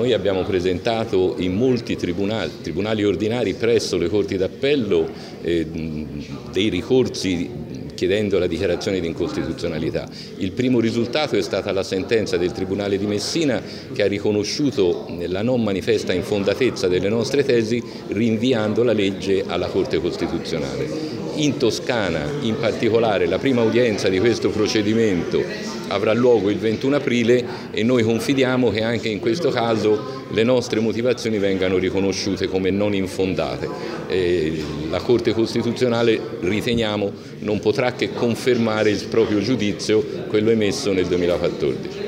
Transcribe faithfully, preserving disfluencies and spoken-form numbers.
Noi abbiamo presentato in molti tribunali, tribunali ordinari presso le Corti d'Appello eh, dei ricorsi chiedendo la dichiarazione di incostituzionalità. Il primo risultato è stata la sentenza del Tribunale di Messina che ha riconosciuto la non manifesta infondatezza delle nostre tesi rinviando la legge alla Corte Costituzionale. In Toscana, in particolare, la prima udienza di questo procedimento avrà luogo il ventuno aprile e noi confidiamo che anche in questo caso le nostre motivazioni vengano riconosciute come non infondate. E la Corte Costituzionale, riteniamo, non potrà che confermare il proprio giudizio, quello emesso nel duemilaquattordici.